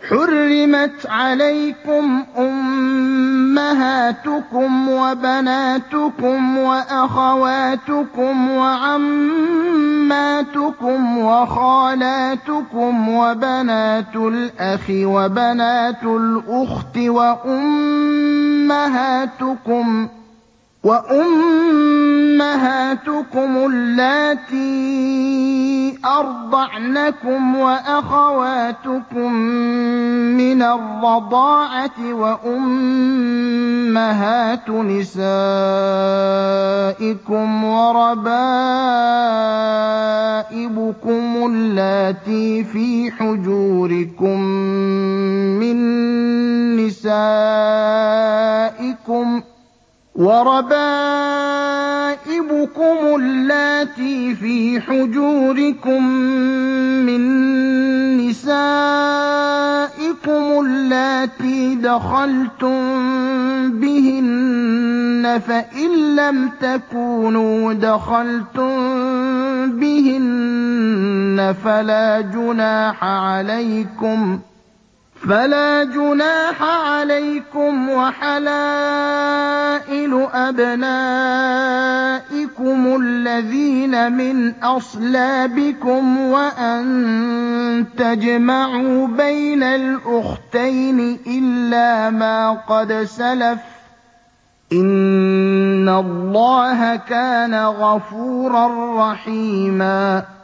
حُرِّمَتْ عَلَيْكُمْ أُمَّهَاتُكُمْ وَبَنَاتُكُمْ وَأَخَوَاتُكُمْ وَعَمَّاتُكُمْ وَخَالَاتُكُمْ وَبَنَاتُ الْأَخِ وَبَنَاتُ الْأُخْتِ وَأُمَّهَاتُكُمُ اللَّاتِي أَرْضَعْنَكُمْ وَأَخَوَاتُكُم مِّنَ الرَّضَاعَةِ وَأُمَّهَاتُ نِسَائِكُمْ وَرَبَائِبُكُمُ اللَّاتِي فِي حُجُورِكُم مِّن نِّسَائِكُمُ اللَّاتِي دَخَلْتُم بِهِنَّ ۖ فَإِن لَّمْ تَكُونُوا دَخَلْتُم بِهِنَّ فَلَا جُنَاحَ عَلَيْكُمْ ۖ وَحَلَائِلُ أَبْنَائِكُمُ الَّذِينَ مِنْ أَصْلَابِكُمْ وَأَن تَجْمَعُوا بَيْنَ الْأُخْتَيْنِ إِلَّا مَا قَدْ سَلَفَ ۗ إِنَّ اللَّهَ كَانَ غَفُورًا رَّحِيمًا